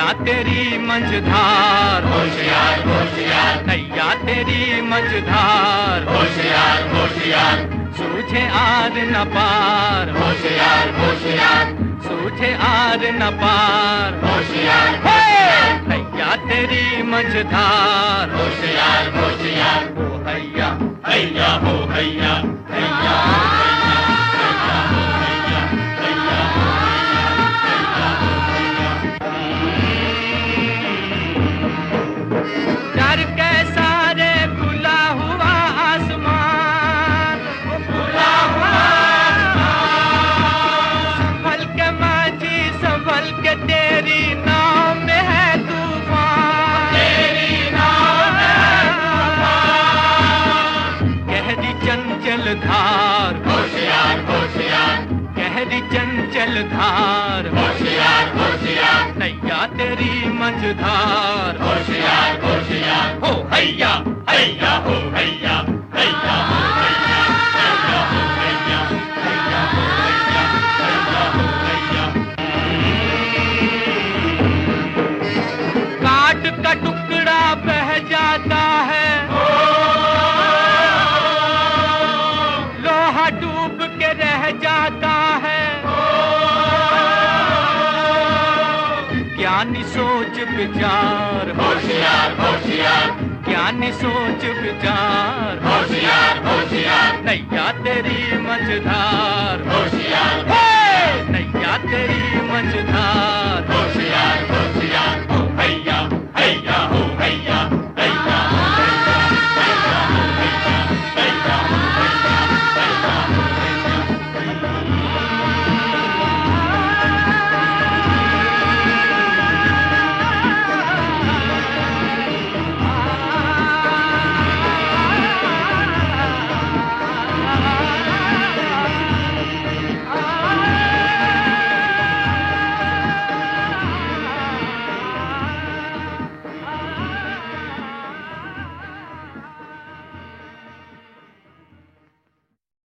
नैया तेरी मंझधार, होशियार होशियार, नैया तेरी मंझधार, होशियार होशियार, सूझे आर न पार, होशियार होशियार, सूझे आर न पार, होशियार नैया तेरी मंझधार, होशियार होशियार, हो हैया हैया हो हैया, हैया हो डर के सारे खुला हुआ आसमान, खुला हुआ संभल के माझी संभल के तेरी नाव में है तूफान, तेरी नाव में तूफान, गहरी चंचल धार, होशियार होशियार, गहरी चंचल धार, होशियार होशियार, नैया तेरी मंझधार, होशियार होशियार, हो हैया हैया हो हैया, हैया हो हैया, हैया हो हैया, हैया हो हैया, हैया हो हैया। काट का टुकड़ा बह जाता है, लोहा डूब के रह जाता है, ज्ञानी सोच विचार, होशियार होशियार, ज्ञानी सोच विचार, होशियार होशियार, नैया तेरी मंझधार, होशियार नैया तेरी मंझधार।